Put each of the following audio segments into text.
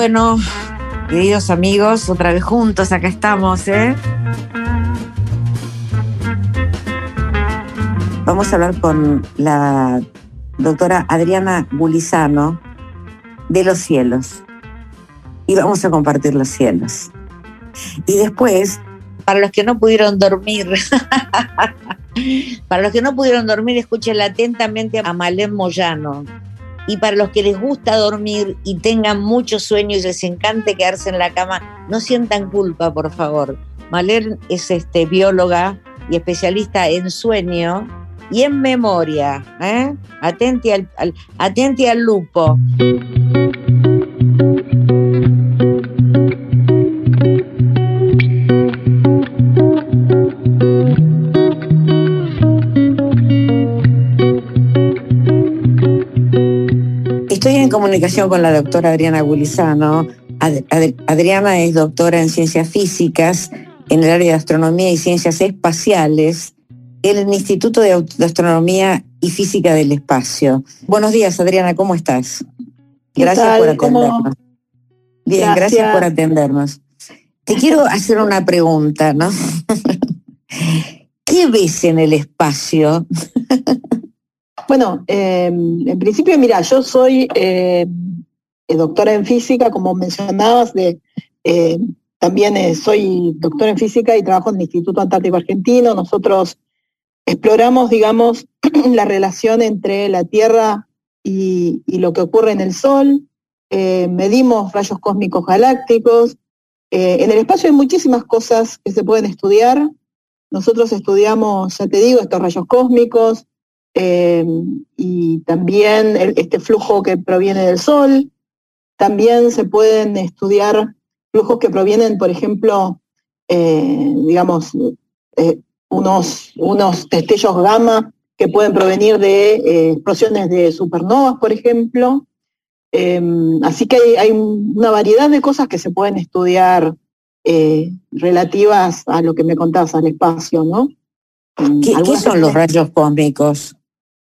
Bueno, queridos amigos, otra vez juntos, acá estamos, ¿eh? Vamos a hablar con la doctora Adriana Gulizano de los cielos. Y vamos a compartir los cielos. Y después, para los que no pudieron dormir, escúchenla atentamente a Malén Moyano. Y para los que les gusta dormir y tengan mucho sueño y les encante quedarse en la cama, no sientan culpa, por favor. Malén es bióloga y especialista en sueño y en memoria. Atenti al lupo. Estoy en comunicación con la doctora Adriana Gulizano. Adriana es doctora en ciencias físicas en el área de astronomía y ciencias espaciales en el Instituto de Astronomía y Física del Espacio. Buenos días, Adriana, ¿cómo estás? Gracias por atendernos. Bien, gracias por atendernos. Te quiero hacer una pregunta, ¿no? ¿Qué ves en el espacio? Bueno, en principio, mira, yo soy doctora en física, como mencionabas, también soy doctora en física y trabajo en el Instituto Antártico Argentino. Nosotros exploramos, digamos, la relación entre la Tierra y lo que ocurre en el Sol, medimos rayos cósmicos galácticos. En el espacio hay muchísimas cosas que se pueden estudiar. Nosotros estudiamos, ya te digo, estos rayos cósmicos, y también este flujo que proviene del Sol. También se pueden estudiar flujos que provienen, por ejemplo, unos destellos gamma que pueden provenir de explosiones de supernovas, por ejemplo. Así que hay una variedad de cosas que se pueden estudiar relativas a lo que me contabas, al espacio, ¿no? ¿Qué son los rayos cósmicos?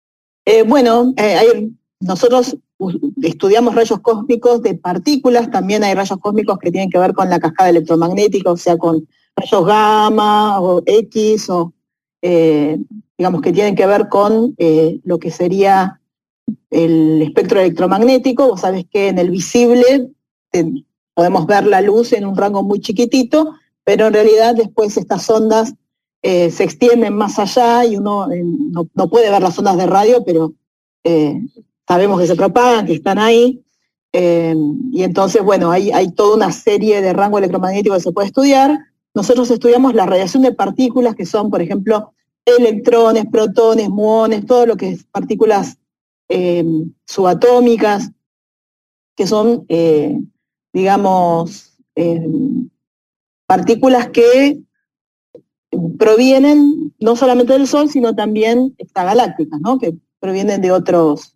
Nosotros estudiamos rayos cósmicos de partículas, también hay rayos cósmicos que tienen que ver con la cascada electromagnética, o sea, con rayos gamma o X, o digamos que tienen que ver con lo que sería el espectro electromagnético. Vos sabés que en el visible podemos ver la luz en un rango muy chiquitito, pero en realidad después estas ondas se extienden más allá y uno no puede ver las ondas de radio, pero sabemos que se propagan, que están ahí. Y entonces, bueno, hay toda una serie de rango electromagnético que se puede estudiar. Nosotros estudiamos la radiación de partículas, que son, por ejemplo, electrones, protones, muones, todo lo que es partículas subatómicas, que son, partículas que provienen no solamente del Sol, sino también extragalácticas, ¿no? Que provienen de otras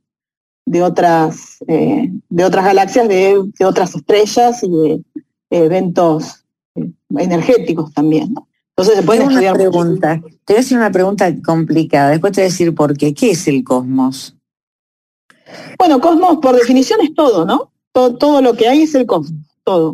galaxias, de otras estrellas y de eventos energéticos también, ¿no? Entonces se pueden estudiar. Te voy a hacer una pregunta complicada, después te voy a decir por qué. ¿Qué es el cosmos? Bueno, cosmos por definición es todo, ¿no? Todo lo que hay es el cosmos, todo.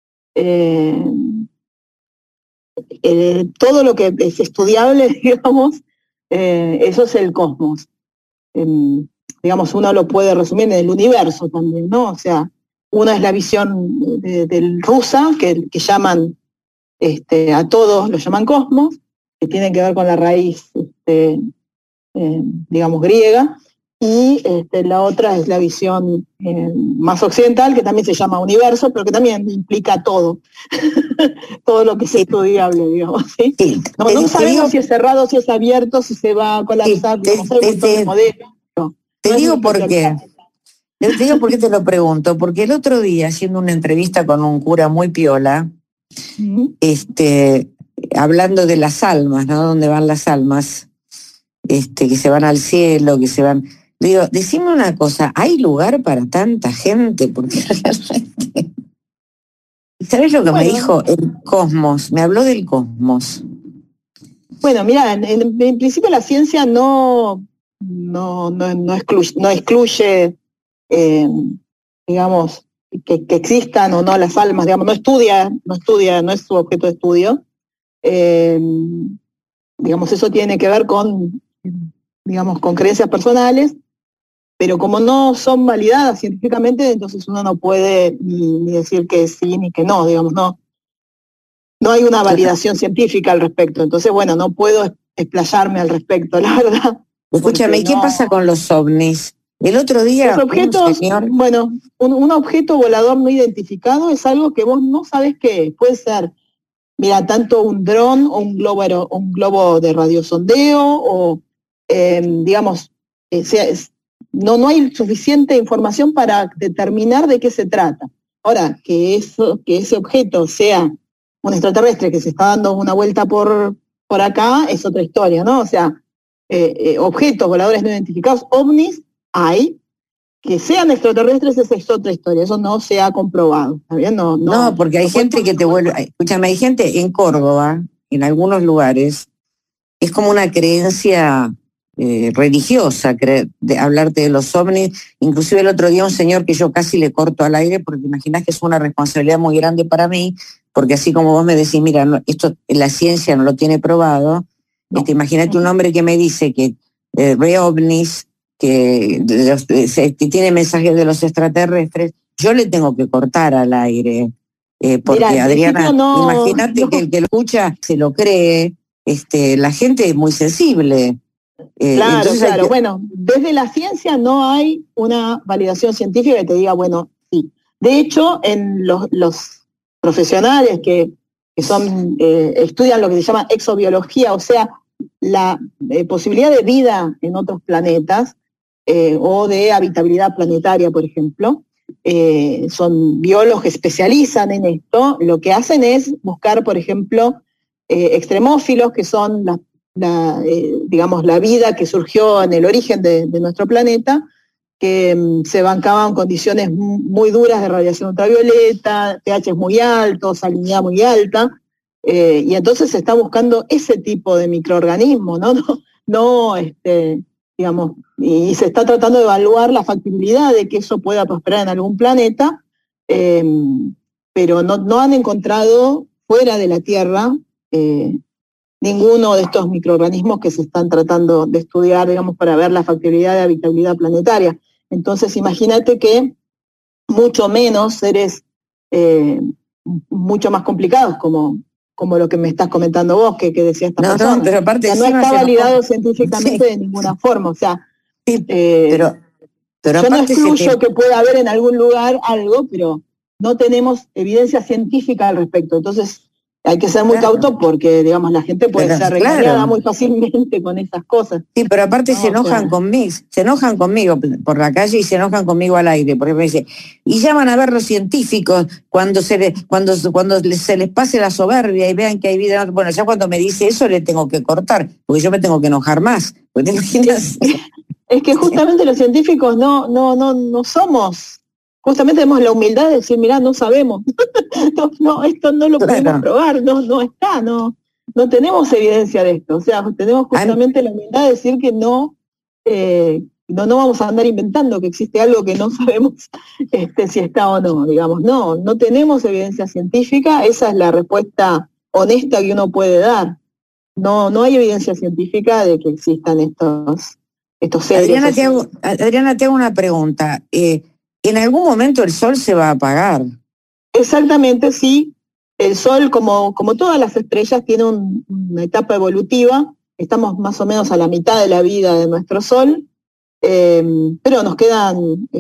Todo lo que es estudiable, digamos, eso es el cosmos. Digamos, uno lo puede resumir en el universo también, ¿no? O sea, una es la visión del rusa, que llaman a todos, lo llaman cosmos, que tienen que ver con la raíz, digamos, griega, y la otra es la visión más occidental, que también se llama universo, pero que también implica todo, todo lo que es estudiable, digamos, ¿sí? Sí. No sabemos si es cerrado, si es abierto, si se va a colapsar, digamos, hay un montón de modelos. Te digo por qué. Te digo por qué te lo pregunto, porque el otro día, haciendo una entrevista con un cura muy piola, hablando de las almas, ¿no? ¿Dónde van las almas? Que se van al cielo, que se van. Le digo, decime una cosa, ¿hay lugar para tanta gente? Porque realmente. ¿Sabes lo que me dijo? El cosmos, me habló del cosmos. Bueno, mira, en principio la ciencia no excluye, digamos, que existan o no las almas, digamos, no estudia, no es su objeto de estudio. Digamos, eso tiene que ver con, digamos, con creencias personales, pero como no son validadas científicamente, entonces uno no puede ni decir que sí ni que no, digamos, no hay una validación científica al respecto. Entonces, bueno, no puedo explayarme al respecto, la verdad. Escúchame, ¿y qué pasa con los ovnis? El otro día, los objetos, señor... bueno, un objeto volador no identificado es algo que vos no sabés qué es. Puede ser, mira, tanto un dron o un globo de radiosondeo o, digamos, no hay suficiente información para determinar de qué se trata. Ahora, que ese objeto sea un extraterrestre que se está dando una vuelta por acá es otra historia, ¿no? O sea, objetos voladores no identificados, ovnis, hay. Que sean extraterrestres es otra historia, eso no se ha comprobado, ¿está bien? No, porque hay gente que te vuelve... Escúchame, hay gente en Córdoba, en algunos lugares, es como una creencia religiosa, hablarte de los ovnis. Inclusive el otro día un señor que yo casi le corto al aire, porque imaginás que es una responsabilidad muy grande para mí, porque así como vos me decís, mira, esto la ciencia no lo tiene probado, imagínate un hombre que me dice que ve ovnis, que tiene mensajes de los extraterrestres, yo le tengo que cortar al aire, porque mira, Adriana, imagínate que el que lo escucha se lo cree, la gente es muy sensible. Claro, claro. Bueno, desde la ciencia no hay una validación científica que te diga, bueno, sí. De hecho, en los profesionales que estudian lo que se llama exobiología, o sea, la posibilidad de vida en otros planetas, o de habitabilidad planetaria, por ejemplo, son biólogos que especializan en esto, lo que hacen es buscar, por ejemplo, extremófilos, que son digamos, la vida que surgió en el origen de nuestro planeta, que se bancaban condiciones muy duras de radiación ultravioleta, pH muy alto, salinidad muy alta, y entonces se está buscando ese tipo de microorganismo, no digamos, y se está tratando de evaluar la factibilidad de que eso pueda prosperar en algún planeta, pero no han encontrado fuera de la Tierra ninguno de estos microorganismos que se están tratando de estudiar, digamos, para ver la factibilidad de habitabilidad planetaria. Entonces, imagínate que mucho menos seres mucho más complicados, como lo que me estás comentando vos, que decía esta persona. No, pero aparte no está validado científicamente de ninguna forma. O sea, pero yo no excluyo que pueda haber en algún lugar algo, pero no tenemos evidencia científica al respecto. Entonces, hay que ser muy cauto porque, digamos, la gente puede ser engañada muy fácilmente con esas cosas. Sí, pero aparte se enojan conmigo por la calle y se enojan conmigo al aire, porque me dice, y llaman a ver los científicos cuando se les pase la soberbia y vean que hay vida. Bueno, ya cuando me dice eso le tengo que cortar, porque yo me tengo que enojar más. ¿Te imaginas? Es que justamente los científicos no somos. Justamente tenemos la humildad de decir, mirá, no sabemos, esto no lo podemos probar, no está, no tenemos evidencia de esto, o sea, tenemos justamente la humildad de decir que no vamos a andar inventando que existe algo que no sabemos si está o no, digamos, no tenemos evidencia científica, esa es la respuesta honesta que uno puede dar, no hay evidencia científica de que existan estos seres. Adriana, te hago una pregunta. ¿En algún momento el sol se va a apagar? Exactamente, sí. El sol, como todas las estrellas, tiene una etapa evolutiva. Estamos más o menos a la mitad de la vida de nuestro sol, pero nos quedan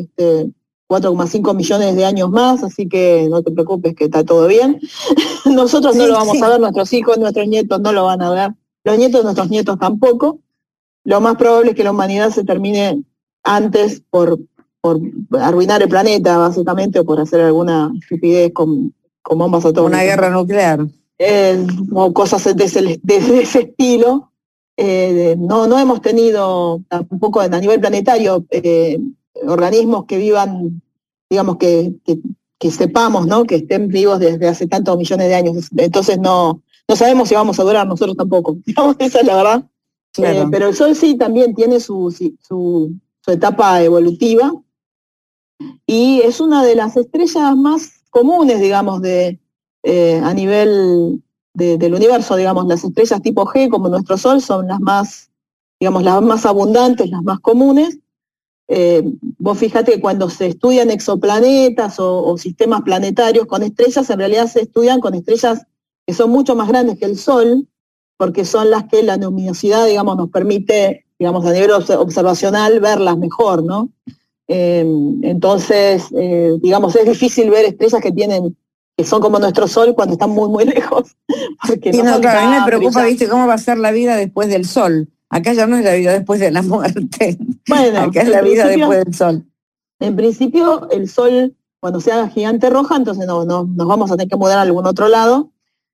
4,5 millones de años más, así que no te preocupes que está todo bien. Nosotros no lo vamos a ver, nuestros hijos, nuestros nietos no lo van a ver, los nietos de nuestros nietos tampoco. Lo más probable es que la humanidad se termine antes por arruinar el planeta, básicamente, o por hacer alguna estupidez con bombas atómicas. Una guerra nuclear. O cosas de ese estilo. No hemos tenido tampoco a nivel planetario organismos que vivan, digamos, que sepamos, ¿no? Que estén vivos desde hace tantos millones de años. Entonces no sabemos si vamos a durar nosotros tampoco. Digamos, esa es la verdad. Claro. Pero el Sol sí también tiene su etapa evolutiva. y es una de las estrellas más comunes, digamos, a nivel del universo, digamos. Las estrellas tipo G, como nuestro Sol, son las más, digamos, las más abundantes, las más comunes. Vos fíjate que cuando se estudian exoplanetas o sistemas planetarios con estrellas, en realidad se estudian con estrellas que son mucho más grandes que el Sol, porque son las que la luminosidad, digamos, nos permite, digamos, a nivel observacional verlas mejor, ¿no? Entonces, digamos, es difícil ver estrellas que son como nuestro Sol cuando están muy, muy lejos. Porque Sí, no no, son claro, a mí me tan preocupa, brillantes. ¿viste? ¿Cómo va a ser la vida después del sol? Acá ya no es la vida después de la muerte. Bueno, Acá es la vida después del sol. en principio, el Sol, cuando sea gigante roja, entonces nos vamos a tener que mudar a algún otro lado,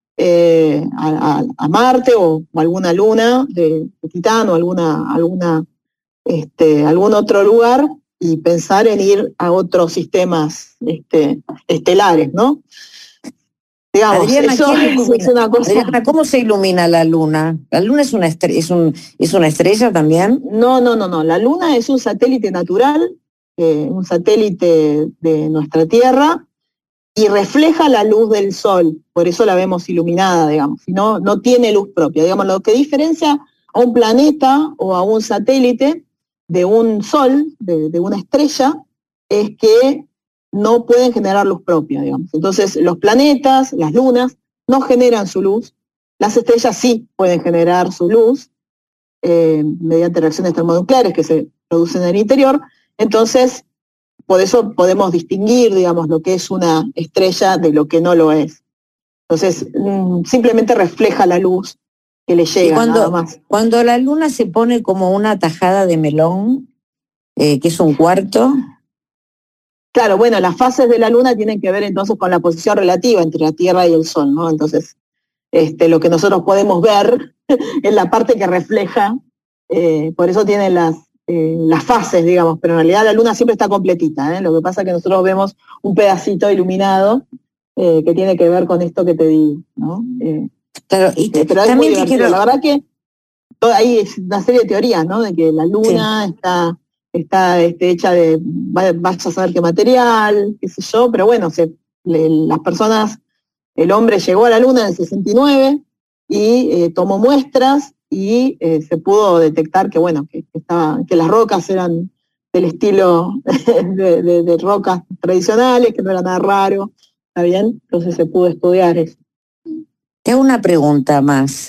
a Marte o alguna luna de Titán o algún otro lugar, y pensar en ir a otros sistemas estelares, ¿no? Digamos, Adriana, eso ¿quién es ilumina? una cosa. Adriana, ¿cómo se ilumina la luna? ¿La luna es una es una estrella también? No. La Luna es un satélite natural, un satélite de nuestra Tierra, y refleja la luz del Sol, por eso la vemos iluminada, digamos. No tiene luz propia. Digamos, lo que diferencia a un planeta o a un satélite de un Sol, de una estrella, es que no pueden generar luz propia, digamos. Entonces, los planetas, las lunas, no generan su luz. Las estrellas sí pueden generar su luz mediante reacciones termonucleares que se producen en el interior. Entonces, por eso podemos distinguir, digamos, lo que es una estrella de lo que no lo es. Entonces, simplemente refleja la luz que le Y llega, nada más. cuando la luna se pone como una tajada de melón, que es un cuarto. Claro, bueno, las fases de la luna tienen que ver entonces con la posición relativa entre la Tierra y el Sol, ¿no? Entonces, lo que nosotros podemos ver es la parte que refleja, por eso tiene las fases, digamos, pero en realidad la luna siempre está completita, ¿eh? Lo que pasa es que nosotros vemos un pedacito iluminado que tiene que ver con esto que te digo, ¿no? Claro, y pero es muy también te divertido. quiero... La verdad que hay una serie de teorías, ¿no? De que la luna está hecha de vaya a saber qué material, qué sé yo, pero bueno, las personas, el hombre llegó a la luna en el 69 y tomó muestras y se pudo detectar que, bueno, que las rocas eran del estilo de rocas tradicionales, que no era nada raro, ¿está bien? Entonces se pudo estudiar eso. Te hago una pregunta más.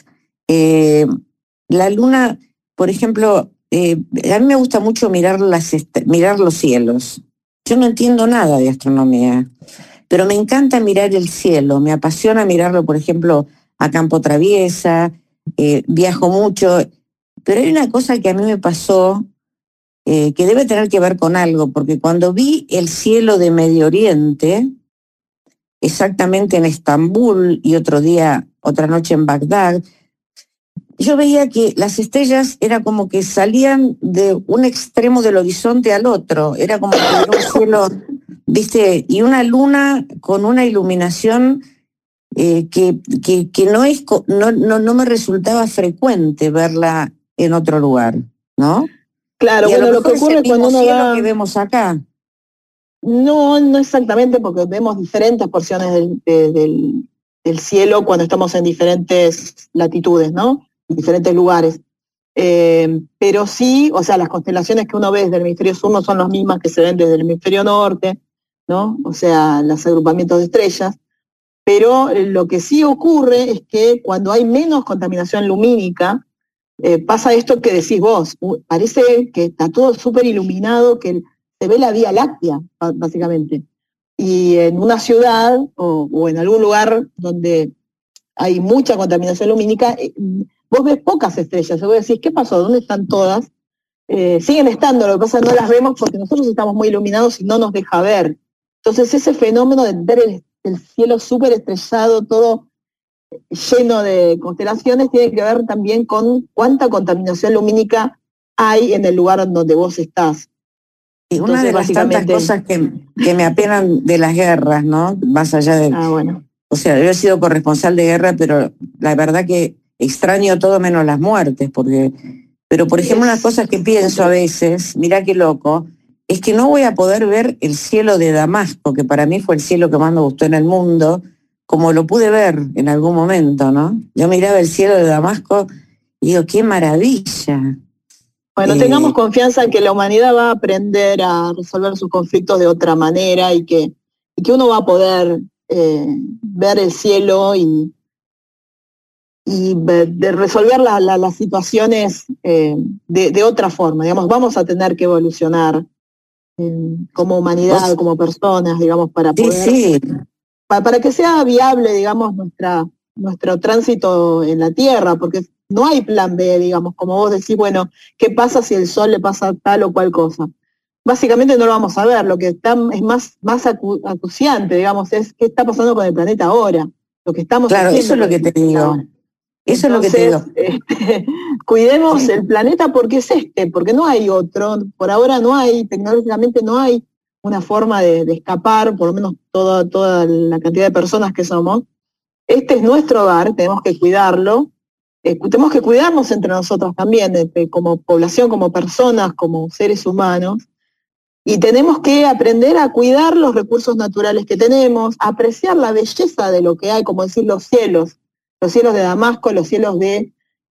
La luna, por ejemplo, a mí me gusta mucho mirar los cielos. Yo no entiendo nada de astronomía, pero me encanta mirar el cielo. Me apasiona mirarlo, por ejemplo, a campo traviesa. Viajo mucho, pero hay una cosa que a mí me pasó que debe tener que ver con algo, porque cuando vi el cielo de Medio Oriente, exactamente en Estambul y otra noche en Bagdad, yo veía que las estrellas era como que salían de un extremo del horizonte al otro, era como que era un cielo, viste, y una luna con una iluminación que no me resultaba frecuente verla en otro lugar, ¿no? Claro, Y a bueno, lo lo que mejor es el ocurre cuando mismo uno cielo que va... vemos acá. No exactamente, porque vemos diferentes porciones del cielo cuando estamos en diferentes latitudes, ¿no? En diferentes lugares. Pero sí, o sea, las constelaciones que uno ve desde el hemisferio sur no son las mismas que se ven desde el hemisferio norte, ¿no? O sea, los agrupamientos de estrellas. Pero lo que sí ocurre es que cuando hay menos contaminación lumínica, pasa esto que decís vos, parece que está todo súper iluminado, que se ve la Vía Láctea, básicamente. Y en una ciudad o en algún lugar donde hay mucha contaminación lumínica, vos ves pocas estrellas. Vos decís, ¿qué pasó? ¿Dónde están todas? Siguen estando, lo que pasa es que no las vemos porque nosotros estamos muy iluminados y no nos deja ver. Entonces ese fenómeno de ver el cielo súper estrellado, todo lleno de constelaciones, tiene que ver también con cuánta contaminación lumínica hay en el lugar en donde vos estás. Y una Entonces, de las tantas cosas que me apenan de las guerras, ¿no? Más allá de... bueno. O sea, yo he sido corresponsal de guerra, pero la verdad que extraño todo menos las muertes, porque... Pero, por ejemplo, una cosa que pienso a veces, mirá qué loco, es que no voy a poder ver el cielo de Damasco, que para mí fue el cielo que más me gustó en el mundo, como lo pude ver en algún momento, ¿no? Yo miraba el cielo de Damasco y digo, ¡qué maravilla! Bueno, tengamos confianza en que la humanidad va a aprender a resolver sus conflictos de otra manera y que uno va a poder ver el cielo y de resolver las situaciones de otra forma. Digamos, vamos a tener que evolucionar como humanidad, como personas, digamos, para poder, para que sea viable, digamos, nuestro tránsito en la Tierra, porque no hay plan B, digamos, como vos decís, bueno, ¿qué pasa si el Sol le pasa tal o cual cosa? Básicamente no lo vamos a ver, lo que es más acuciante, digamos, es qué está pasando con el planeta ahora, lo que estamos haciendo. Claro, eso es lo que te digo. Ahora. Eso entonces, es lo que te digo. Cuidemos el planeta porque es porque no hay otro, por ahora no hay, tecnológicamente no hay una forma de escapar, por lo menos toda la cantidad de personas que somos. Este es nuestro hogar, tenemos que cuidarlo, tenemos que cuidarnos entre nosotros también, como población, como personas, como seres humanos, y tenemos que aprender a cuidar los recursos naturales que tenemos, apreciar la belleza de lo que hay, como decir los cielos de Damasco, los cielos de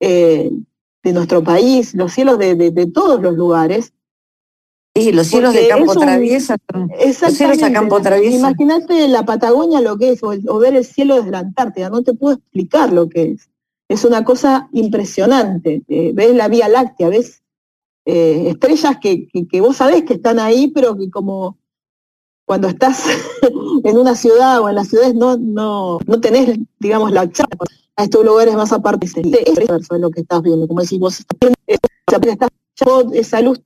nuestro país, los cielos de todos los lugares. Sí, los cielos de Campo Traviesa. Los cielos a Campo Traviesa. Imagínate la Patagonia lo que es, o ver el cielo desde la Antártida, no te puedo explicar lo que es. Es una cosa impresionante. Ves la Vía Láctea, ves estrellas que vos sabés que están ahí, pero que como cuando estás en una ciudad o en las ciudades no tenés, digamos, la charla a estos lugares más aparte. Eso es lo que estás viendo, como decís vos, estás esa luz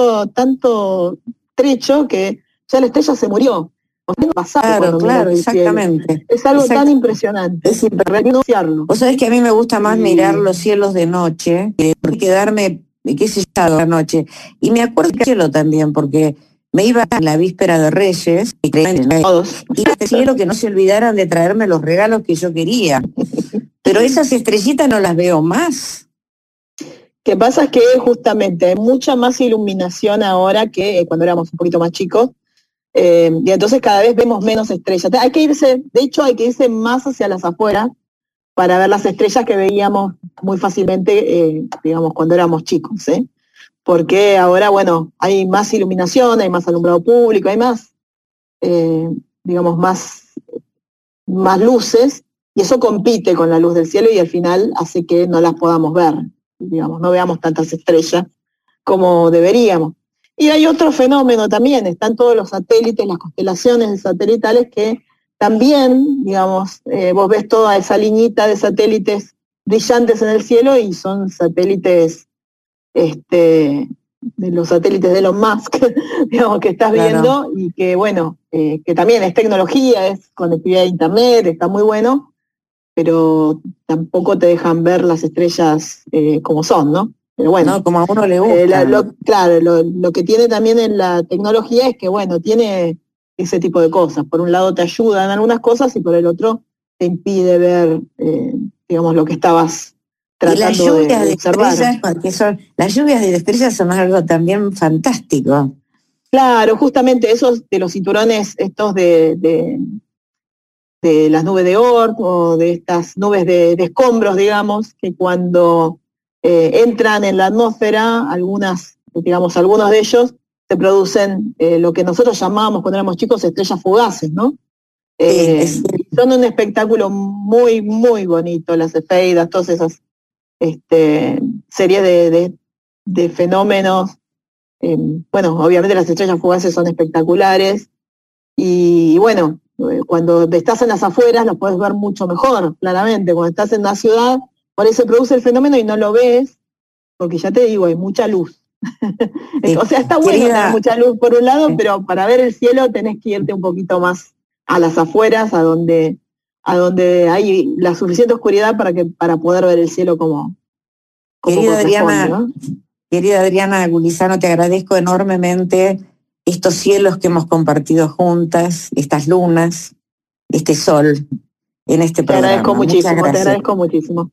tanto estrecho que ya la estrella se murió. Claro, exactamente. Es algo tan impresionante, es renunciarlo. Vos sabés que a mí me gusta más mirar los cielos de noche que quedarme, qué sé yo, de noche. Y me acuerdo del cielo también, porque me iba a la víspera de Reyes y al cielo que no se olvidaran de traerme los regalos que yo quería. Pero esas estrellitas no las veo más. Lo que pasa es que justamente hay mucha más iluminación ahora que cuando éramos un poquito más chicos, y entonces cada vez vemos menos estrellas. Hay que irse más hacia las afueras para ver las estrellas que veíamos muy fácilmente, digamos, cuando éramos chicos, porque ahora, bueno, hay más iluminación, hay más alumbrado público, hay más, digamos, más luces, y eso compite con la luz del cielo y al final hace que no las podamos ver, digamos, no veamos tantas estrellas como deberíamos. Y hay otro fenómeno también, están todos los satélites, las constelaciones satelitales que también, digamos, vos ves toda esa liñita de satélites brillantes en el cielo y son satélites, de los satélites de Elon Musk, digamos, que estás viendo y que, bueno, que también es tecnología, es conectividad a internet, está muy bueno, pero tampoco te dejan ver las estrellas como son, ¿no? Pero bueno, no, como a uno le gusta. Lo que tiene también en la tecnología es que, bueno, tiene ese tipo de cosas. Por un lado te ayuda en algunas cosas y por el otro te impide ver, digamos, lo que estabas tratando de observar. Las lluvias de estrellas son algo también fantástico. Claro, justamente esos de los cinturones estos de las nubes de Oort o de estas nubes de escombros, digamos, que cuando entran en la atmósfera, algunos de ellos se producen lo que nosotros llamábamos cuando éramos chicos estrellas fugaces, ¿no? Son un espectáculo muy, muy bonito, las efeidas, todas esas series de fenómenos. Bueno, obviamente las estrellas fugaces son espectaculares y bueno, cuando estás en las afueras lo puedes ver mucho mejor, claramente. Cuando estás en la ciudad, por eso se produce el fenómeno y no lo ves, porque ya te digo, hay mucha luz. O sea, está bueno tener mucha luz por un lado, pero para ver el cielo tenés que irte un poquito más a las afueras, a donde hay la suficiente oscuridad para poder ver el cielo como Querida Adriana Gulizano, te agradezco enormemente estos cielos que hemos compartido juntas, estas lunas, este sol en este programa. Te agradezco muchísimo.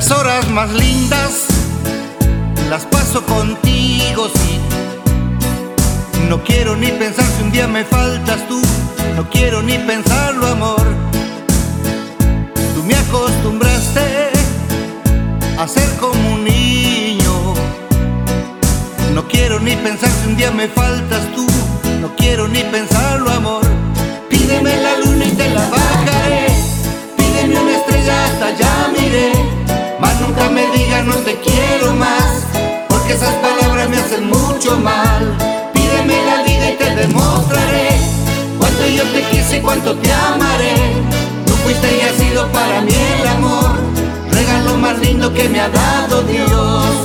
Las horas más lindas las paso contigo, sí. No quiero ni pensar si un día me faltas tú. No quiero ni pensarlo, amor. Tú me acostumbraste a ser como un niño. No quiero ni pensar si un día me faltas tú. No quiero ni pensarlo, amor. Pídeme la luna y te la bajaré. Pídeme una estrella, hasta allá miré. Mas nunca me digas no te quiero más, porque esas palabras me hacen mucho mal. Pídeme la vida y te demostraré cuánto yo te quise y cuánto te amaré. Tú fuiste y has sido para mí el amor, regalo más lindo que me ha dado Dios.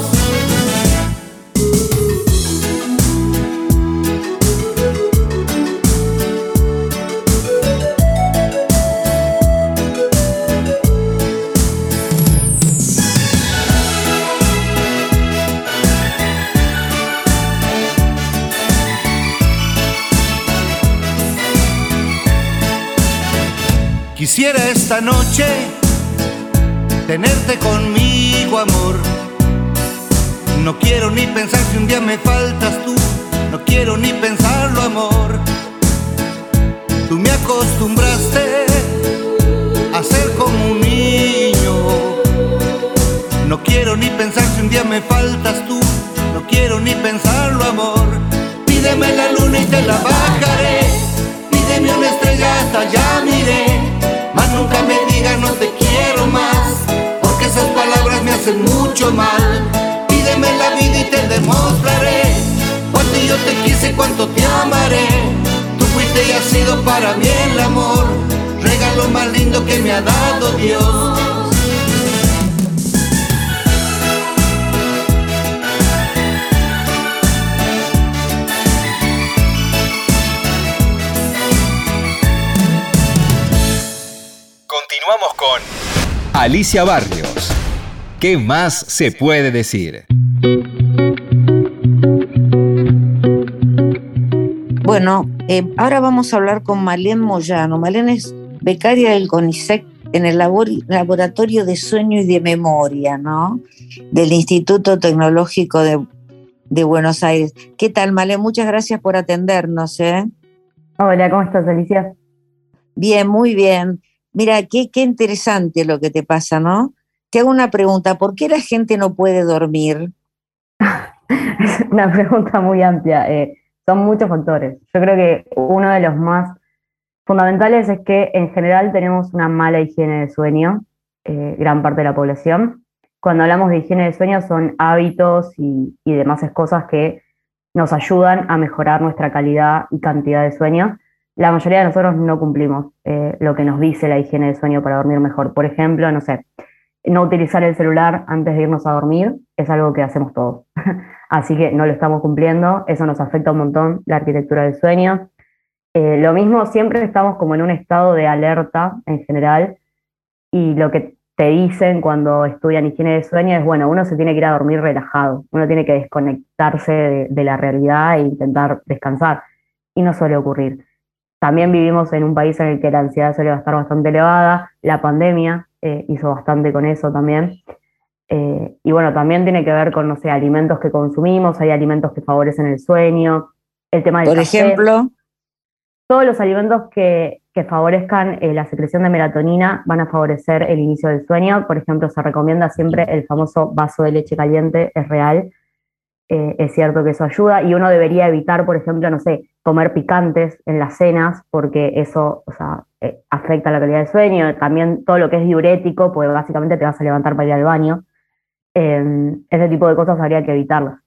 Quisiera esta noche tenerte conmigo, amor. No quiero ni pensar si un día me faltas tú. No quiero ni pensarlo, amor. Tú me acostumbraste a ser como un niño. No quiero ni pensar si un día me faltas tú. No quiero ni pensarlo, amor. Pídeme la luna y te la bajaré. Pídeme una estrella, hasta allá miré. Mas nunca me digas no te quiero más, porque esas palabras me hacen mucho mal. Pídeme la vida y te demostraré cuánto yo te quise y cuánto te amaré. Tú fuiste y has sido para mí el amor, regalo más lindo que me ha dado Dios. Continuamos con Alicia Barrios. ¿Qué más se puede decir? Bueno, ahora vamos a hablar con Malén Moyano. Malén es becaria del CONICET en el Laboratorio de Sueño y de Memoria, ¿no? Del Instituto Tecnológico de Buenos Aires. ¿Qué tal, Malén? Muchas gracias por atendernos, ¿eh? Hola, ¿cómo estás, Alicia? Bien, muy bien. Mira, qué interesante lo que te pasa, ¿no? Te hago una pregunta, ¿por qué la gente no puede dormir? Es una pregunta muy amplia. Son muchos factores. Yo creo que uno de los más fundamentales es que en general tenemos una mala higiene de sueño, gran parte de la población. Cuando hablamos de higiene de sueño son hábitos y demás cosas que nos ayudan a mejorar nuestra calidad y cantidad de sueño. La mayoría de nosotros no cumplimos lo que nos dice la higiene de sueño para dormir mejor. Por ejemplo, no sé, no utilizar el celular antes de irnos a dormir es algo que hacemos todos. Así que no lo estamos cumpliendo, eso nos afecta un montón la arquitectura del sueño. Lo mismo, siempre estamos como en un estado de alerta en general, y lo que te dicen cuando estudian higiene de sueño es, bueno, uno se tiene que ir a dormir relajado, uno tiene que desconectarse de la realidad e intentar descansar, y no suele ocurrir. También vivimos en un país en el que la ansiedad suele estar bastante elevada, la pandemia hizo bastante con eso también. Y bueno, también tiene que ver con, no sé, alimentos que consumimos, hay alimentos que favorecen el sueño, el tema del Por café. ejemplo, Todos los alimentos que favorezcan la secreción de melatonina van a favorecer el inicio del sueño. Por ejemplo, se recomienda siempre el famoso vaso de leche caliente, es real. Es cierto que eso ayuda, y uno debería evitar, por ejemplo, no sé, comer picantes en las cenas, porque eso, o sea, afecta la calidad del sueño. También todo lo que es diurético, pues básicamente te vas a levantar para ir al baño. Ese tipo de cosas habría que evitarlas.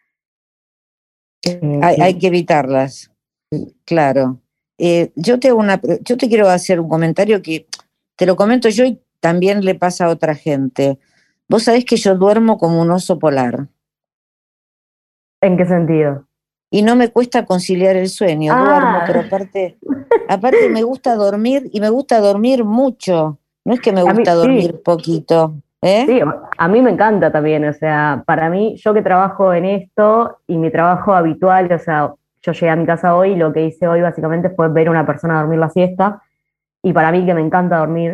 hay que evitarlas, claro. Yo te quiero hacer un comentario que te lo comento yo y también le pasa a otra gente. Vos sabés que yo duermo como un oso polar. ¿En qué sentido? Y no me cuesta conciliar el sueño, duermo, pero aparte me gusta dormir, y me gusta dormir mucho. No es que me gusta dormir poquito, ¿eh? Sí, a mí me encanta también, o sea, para mí, yo que trabajo en esto y mi trabajo habitual, o sea, yo llegué a mi casa hoy y lo que hice hoy básicamente fue ver a una persona dormir la siesta, y para mí que me encanta dormir,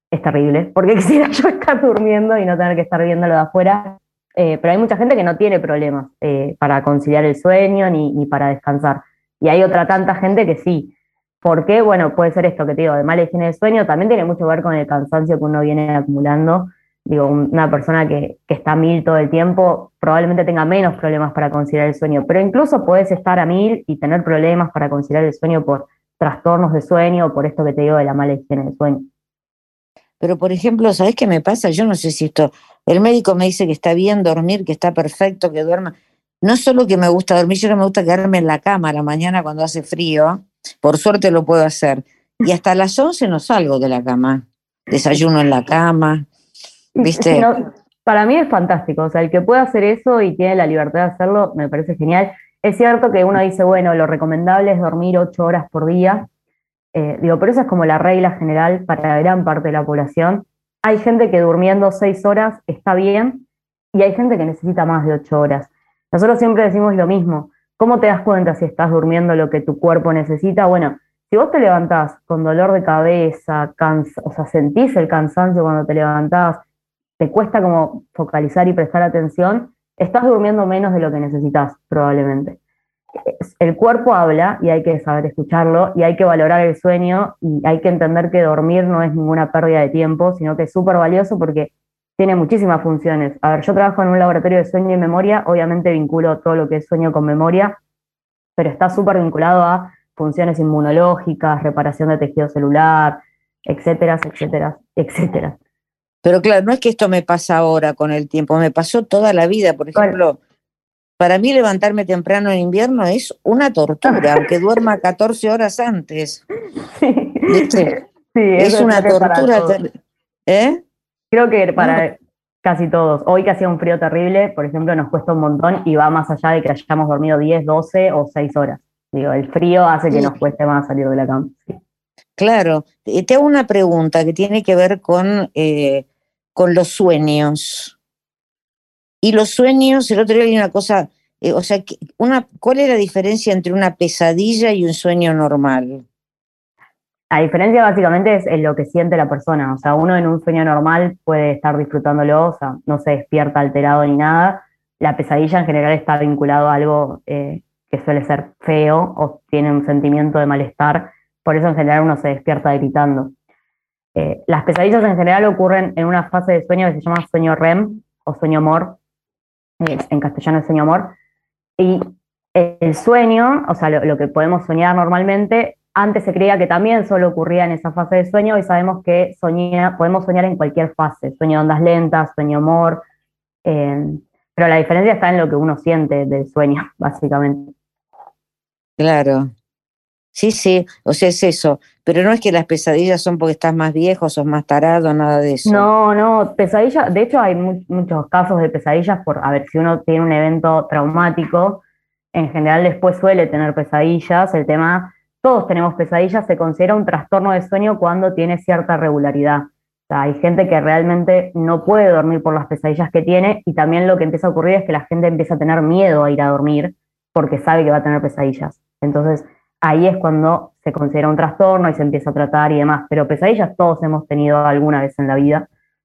es terrible, porque quisiera yo estar durmiendo y no tener que estar viéndolo de afuera. Pero hay mucha gente que no tiene problemas para conciliar el sueño ni para descansar. Y hay otra tanta gente que sí. ¿Por qué? Bueno, puede ser esto que te digo, de mala higiene de sueño, también tiene mucho que ver con el cansancio que uno viene acumulando. Digo, una persona que está a 1000 todo el tiempo probablemente tenga menos problemas para conciliar el sueño, pero incluso puedes estar a 1000 y tener problemas para conciliar el sueño por trastornos de sueño o por esto que te digo de la mala higiene de sueño. Pero, por ejemplo, ¿sabés qué me pasa? Yo no sé si esto, el médico me dice que está bien dormir, que está perfecto, que duerma. No solo que me gusta dormir, yo no me gusta quedarme en la cama a la mañana cuando hace frío. Por suerte lo puedo hacer. Y hasta las 11 no salgo de la cama. Desayuno en la cama, ¿viste? Sí, no, para mí es fantástico. O sea, el que pueda hacer eso y tiene la libertad de hacerlo, me parece genial. Es cierto que uno dice, bueno, lo recomendable es dormir 8 horas por día. Pero esa es como la regla general para gran parte de la población. Hay gente que durmiendo 6 horas está bien y hay gente que necesita más de 8 horas. Nosotros siempre decimos lo mismo. ¿Cómo te das cuenta si estás durmiendo lo que tu cuerpo necesita? Bueno, si vos te levantás con dolor de cabeza, o sea, sentís el cansancio cuando te levantás, te cuesta como focalizar y prestar atención, estás durmiendo menos de lo que necesitas, probablemente. El cuerpo habla y hay que saber escucharlo y hay que valorar el sueño y hay que entender que dormir no es ninguna pérdida de tiempo, sino que es súper valioso porque tiene muchísimas funciones. A ver, yo trabajo en un laboratorio de sueño y memoria, obviamente vinculo todo lo que es sueño con memoria, pero está súper vinculado a funciones inmunológicas, reparación de tejido celular, etcétera, etcétera, etcétera. Pero claro, no es que esto me pasa ahora con el tiempo, me pasó toda la vida. Por ejemplo, para mí levantarme temprano en invierno es una tortura, aunque duerma 14 horas antes. Sí, ¿Viste? sí, es una tortura. ¿Eh? Creo que para casi todos. Hoy que hacía un frío terrible, por ejemplo, nos cuesta un montón y va más allá de que hayamos dormido 10, 12 o 6 horas. Digo, el frío hace que nos cueste más salir de la cama. Sí. Claro. Te hago una pregunta que tiene que ver con los sueños. Y los sueños, el otro día hay una cosa, ¿cuál es la diferencia entre una pesadilla y un sueño normal? La diferencia básicamente es en lo que siente la persona. O sea, uno en un sueño normal puede estar disfrutándolo, o sea, no se despierta alterado ni nada. La pesadilla en general está vinculado a algo que suele ser feo o tiene un sentimiento de malestar. Por eso en general uno se despierta gritando. Las pesadillas en general ocurren en una fase de sueño que se llama sueño REM o sueño MOR. En castellano es sueño MOR. Y el sueño, o sea, lo que podemos soñar normalmente, antes se creía que también solo ocurría en esa fase de sueño y sabemos que podemos soñar en cualquier fase, sueño de ondas lentas, sueño MOR, pero la diferencia está en lo que uno siente del sueño, básicamente. Claro. Sí, o sea, es eso. Pero no es que las pesadillas son porque estás más viejo, sos más tarado, nada de eso. No, pesadillas, de hecho hay muchos casos de pesadillas a ver, si uno tiene un evento traumático, en general después suele tener pesadillas, el tema, todos tenemos pesadillas, se considera un trastorno de sueño cuando tiene cierta regularidad. O sea, hay gente que realmente no puede dormir por las pesadillas que tiene y también lo que empieza a ocurrir es que la gente empieza a tener miedo a ir a dormir porque sabe que va a tener pesadillas. Entonces, ahí es cuando se considera un trastorno y se empieza a tratar y demás. Pero pesadillas todos hemos tenido alguna vez en la vida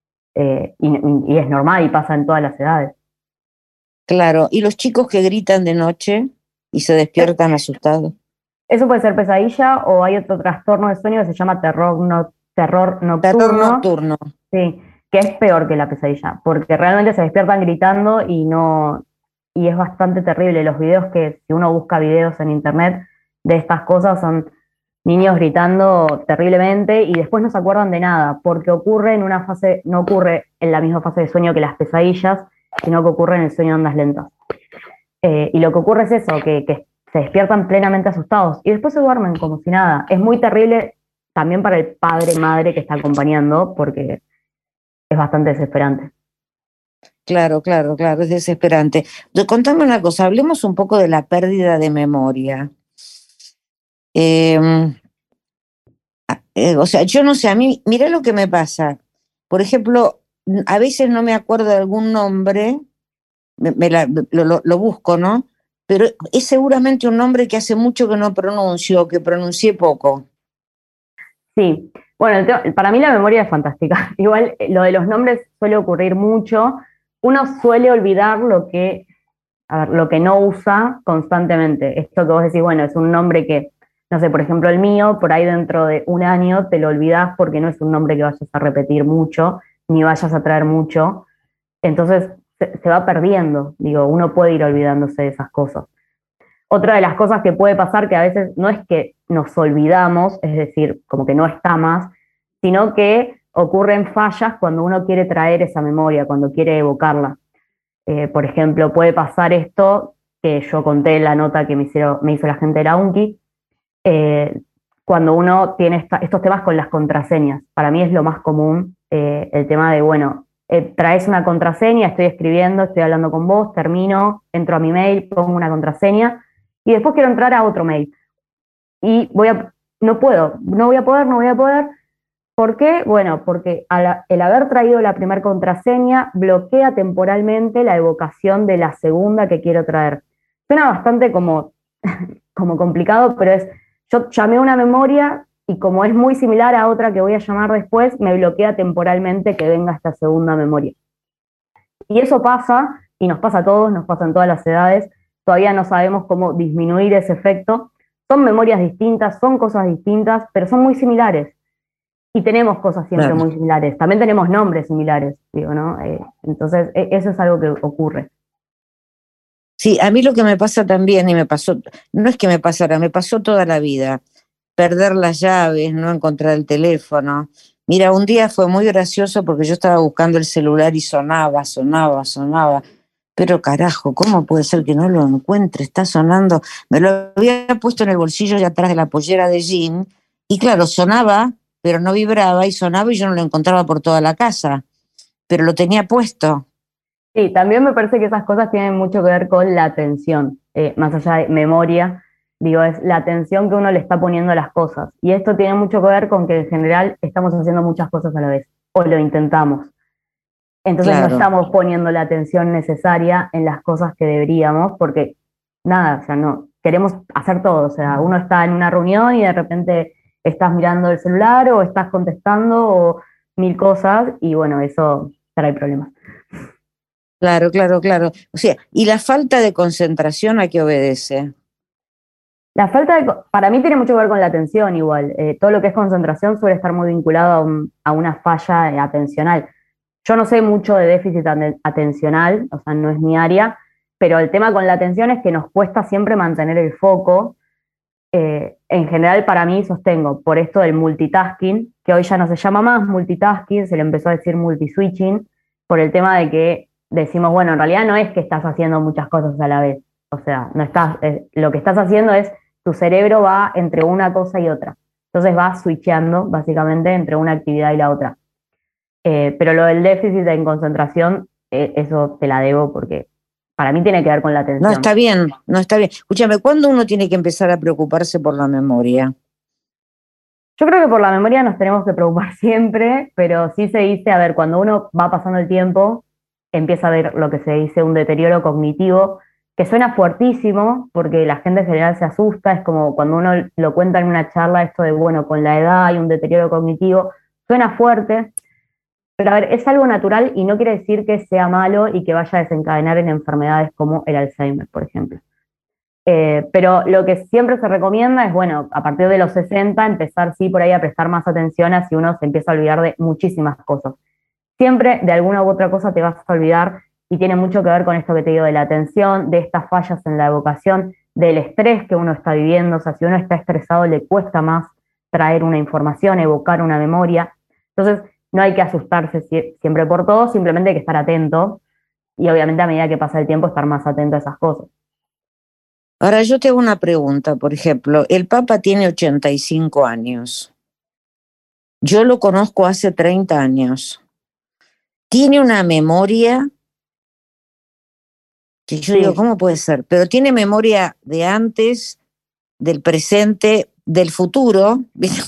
y es normal y pasa en todas las edades. Claro, ¿y los chicos que gritan de noche y se despiertan asustados? Eso puede ser pesadilla o hay otro trastorno de sueño que se llama terror nocturno. Terror nocturno. Sí, que es peor que la pesadilla, porque realmente se despiertan gritando y es bastante terrible. Los videos si uno busca videos en internet de estas cosas son niños gritando terriblemente y después no se acuerdan de nada, porque ocurre en una fase, no ocurre en la misma fase de sueño que las pesadillas, sino que ocurre en el sueño de ondas lentas. Y lo que ocurre es eso, que se despiertan plenamente asustados y después se duermen como si nada. Es muy terrible también para el padre, madre que está acompañando, porque es bastante desesperante. Claro, es desesperante. Contame una cosa, hablemos un poco de la pérdida de memoria. O sea, yo no sé, a mí, mirá lo que me pasa. Por ejemplo, a veces no me acuerdo de algún nombre, lo busco, ¿no? Pero es seguramente un nombre que hace mucho que no pronuncio, que pronuncié poco. Sí, Bueno, para mí la memoria es fantástica. Igual lo de los nombres suele ocurrir mucho. Uno suele olvidar lo que no usa constantemente. Esto que vos decís, bueno, es un nombre que, no sé, por ejemplo el mío, por ahí dentro de un año te lo olvidás porque no es un nombre que vayas a repetir mucho, ni vayas a traer mucho. Entonces se va perdiendo. Digo, uno puede ir olvidándose de esas cosas. Otra de las cosas que puede pasar, que a veces no es que nos olvidamos, es decir, como que no está más, sino que ocurren fallas cuando uno quiere traer esa memoria, cuando quiere evocarla. Por ejemplo, puede pasar esto que yo conté en la nota que me hizo la gente de la UNCI, cuando uno tiene estos temas con las contraseñas. Para mí es lo más común, el tema de, bueno, traes una contraseña, estoy escribiendo, estoy hablando con vos, termino, entro a mi mail, pongo una contraseña, y después quiero entrar a otro mail. Y no voy a poder. ¿Por qué? Bueno, porque el haber traído la primera contraseña bloquea temporalmente la evocación de la segunda que quiero traer. Suena bastante como complicado, pero yo llamé una memoria y como es muy similar a otra que voy a llamar después, me bloquea temporalmente que venga esta segunda memoria. Y eso pasa, y nos pasa a todos, nos pasa en todas las edades, todavía no sabemos cómo disminuir ese efecto. Son memorias distintas, son cosas distintas, pero son muy similares. Y tenemos cosas siempre muy similares. También tenemos nombres similares, digo, ¿no? Entonces, eso es algo que ocurre. Sí, a mí lo que me pasa también, y me pasó, no es que me pasara, me pasó toda la vida, perder las llaves, no encontrar el teléfono. Mira, un día fue muy gracioso porque yo estaba buscando el celular y sonaba. Pero carajo, ¿cómo puede ser que no lo encuentre? Está sonando. Me lo había puesto en el bolsillo y atrás de la pollera de jean, y claro, sonaba, pero no vibraba, y sonaba y yo no lo encontraba por toda la casa, pero lo tenía puesto. Sí, también me parece que esas cosas tienen mucho que ver con la atención, más allá de memoria, digo, es la atención que uno le está poniendo a las cosas. Y esto tiene mucho que ver con que en general estamos haciendo muchas cosas a la vez, o lo intentamos. Entonces no estamos poniendo la atención necesaria en las cosas que deberíamos, porque nada, o sea, no, queremos hacer todo, o sea, uno está en una reunión y de repente estás mirando el celular o estás contestando o mil cosas, y bueno, eso trae problemas. Claro. O sea, ¿y la falta de concentración a qué obedece? Para mí tiene mucho que ver con la atención igual. Todo lo que es concentración suele estar muy vinculado a una falla atencional. Yo no sé mucho de déficit atencional, o sea, no es mi área, pero el tema con la atención es que nos cuesta siempre mantener el foco. En general, para mí, sostengo por esto del multitasking, que hoy ya no se llama más multitasking, se le empezó a decir multiswitching, por el tema de que decimos, bueno, en realidad no es que estás haciendo muchas cosas a la vez. O sea, no estás, lo que estás haciendo es, tu cerebro va entre una cosa y otra. Entonces va switcheando, básicamente, entre una actividad y la otra. Pero lo del déficit en concentración, eso te la debo porque para mí tiene que ver con la atención. No está bien. Escúchame, ¿cuándo uno tiene que empezar a preocuparse por la memoria? Yo creo que por la memoria nos tenemos que preocupar siempre, pero sí se dice, a ver, cuando uno va pasando el tiempo, empieza a ver lo que se dice un deterioro cognitivo, que suena fuertísimo, porque la gente en general se asusta, es como cuando uno lo cuenta en una charla, esto de, bueno, con la edad hay un deterioro cognitivo, suena fuerte, pero a ver, es algo natural y no quiere decir que sea malo y que vaya a desencadenar en enfermedades como el Alzheimer, por ejemplo. Pero lo que siempre se recomienda es, bueno, a partir de los 60, empezar sí por ahí a prestar más atención a si uno se empieza a olvidar de muchísimas cosas. Siempre de alguna u otra cosa te vas a olvidar y tiene mucho que ver con esto que te digo de la atención, de estas fallas en la evocación, del estrés que uno está viviendo. O sea, si uno está estresado le cuesta más traer una información, evocar una memoria. Entonces, no hay que asustarse siempre por todo, simplemente hay que estar atento y obviamente a medida que pasa el tiempo estar más atento a esas cosas. Ahora yo te hago una pregunta, por ejemplo, el Papa tiene 85 años. Yo lo conozco hace 30 años. Tiene una memoria que yo digo, ¿cómo puede ser? Pero tiene memoria de antes, del presente, del futuro,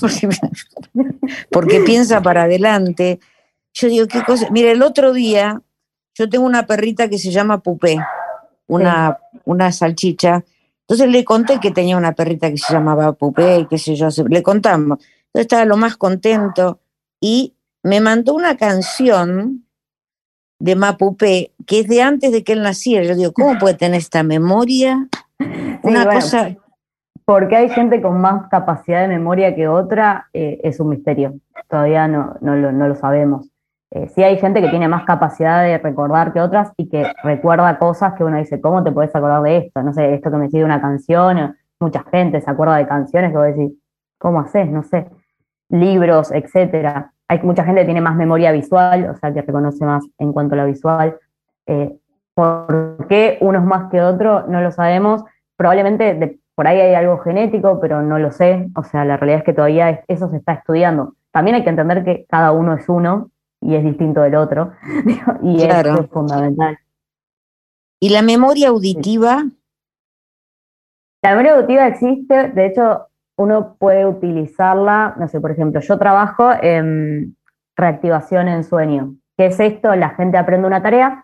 porque piensa para adelante. Yo digo, ¿qué cosa? Mira, el otro día yo tengo una perrita que se llama Pupé, una salchicha. Entonces le conté que tenía una perrita que se llamaba Pupé, qué sé yo, le contamos. Entonces estaba lo más contento y me mandó una canción de Mapupé, que es de antes de que él naciera. Yo digo, ¿cómo puede tener esta memoria? Una cosa... Porque hay gente con más capacidad de memoria que otra, es un misterio. Todavía no lo sabemos. Sí hay gente que tiene más capacidad de recordar que otras y que recuerda cosas que uno dice, ¿cómo te podés acordar de esto? No sé, esto que me decís de una canción, mucha gente se acuerda de canciones que vos decís, ¿cómo haces? No sé. Libros, etcétera. Hay mucha gente que tiene más memoria visual, o sea, que reconoce más en cuanto a la visual. ¿Por qué unos más que otros? No lo sabemos. Probablemente por ahí hay algo genético, pero no lo sé. O sea, la realidad es que todavía eso se está estudiando. También hay que entender que cada uno es uno y es distinto del otro. Y Claro. eso es fundamental. ¿Y la memoria auditiva? La memoria auditiva existe, de hecho, uno puede utilizarla, no sé, por ejemplo, yo trabajo en reactivación en sueño. ¿Qué es esto? La gente aprende una tarea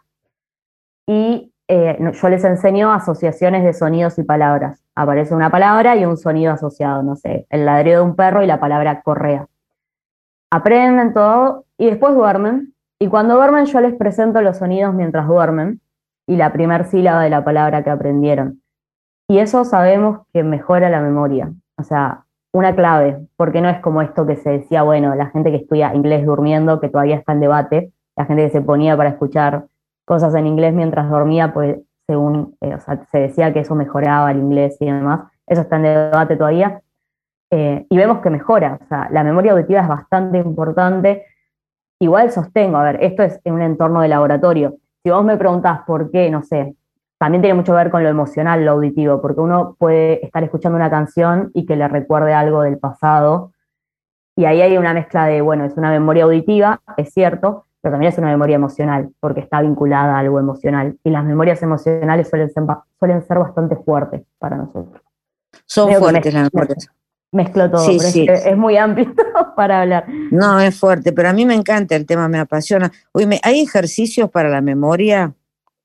y yo les enseño asociaciones de sonidos y palabras. Aparece una palabra y un sonido asociado, no sé, el ladrido de un perro y la palabra correa. Aprenden todo y después duermen. Y cuando duermen yo les presento los sonidos mientras duermen y la primer sílaba de la palabra que aprendieron. Y eso sabemos que mejora la memoria. O sea, una clave, porque no es como esto que se decía, bueno, la gente que estudia inglés durmiendo, que todavía está en debate, la gente que se ponía para escuchar cosas en inglés mientras dormía, pues según, o sea, se decía que eso mejoraba el inglés y demás. Eso está en debate todavía. Y vemos que mejora. O sea, la memoria auditiva es bastante importante. Igual sostengo, a ver, esto es en un entorno de laboratorio. Si vos me preguntás por qué, no sé, también tiene mucho que ver con lo emocional, lo auditivo, porque uno puede estar escuchando una canción y que le recuerde algo del pasado, y ahí hay una mezcla de, bueno, es una memoria auditiva, es cierto, pero también es una memoria emocional, porque está vinculada a algo emocional, y las memorias emocionales suelen ser bastante fuertes para nosotros. Son fuertes las memorias. Mezclo todo, Sí, pero sí. es muy amplio para hablar. No, es fuerte, pero a mí me encanta el tema, me apasiona. Oye, ¿hay ejercicios para la memoria?